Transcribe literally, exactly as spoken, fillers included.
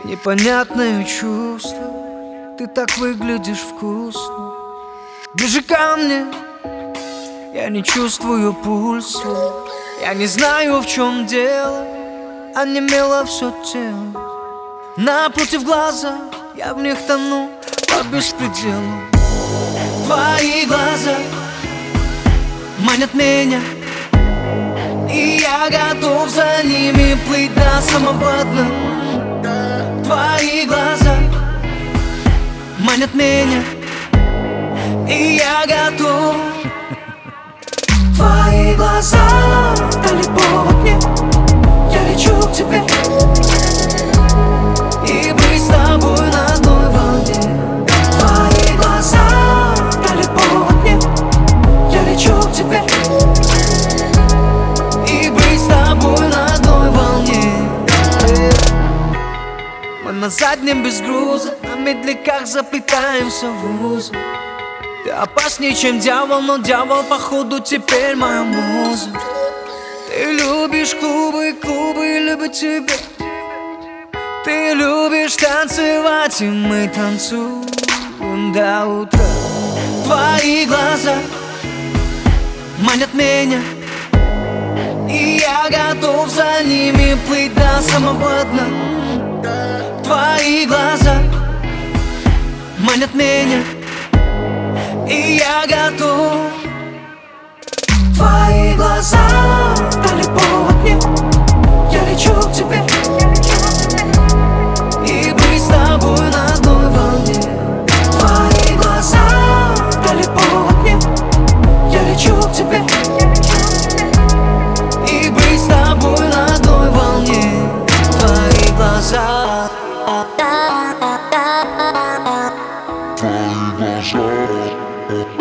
Непонятное чувство, ты так выглядишь вкусно. Ближе ко мне, я не чувствую пульс свой. Я не знаю, в чем дело, онемело все тело. Напротив глаза, я в них тону по беспределу. Твои глаза манят меня, и я готов за ними плыть до самого дна. Твои глаза манят меня, и я готов. Твои глаза далеко от меня, я лечу к тебе, и быть с тобой на одной волне. Твои глаза далеко от меня, я лечу к тебе, и быть с тобой на одной волне. Мы на заднем без груза, на медляках заплетаемся в узел. Ты опаснее, чем дьявол, но дьявол, походу, теперь моя муза. Ты любишь клубы, клубы любят тебя. Ты любишь танцевать, и мы танцуем до утра. Твои глаза манят меня, и я готов за ними плыть до самого дна. Твои глаза манят меня, и я готов. Твои глаза далеко от меня, я лечу к тебе, и быть с тобой на одной волне. Твои глаза далеко от меня, я лечу к тебе, и быть с тобой на одной волне. Твои глаза, твои глаза.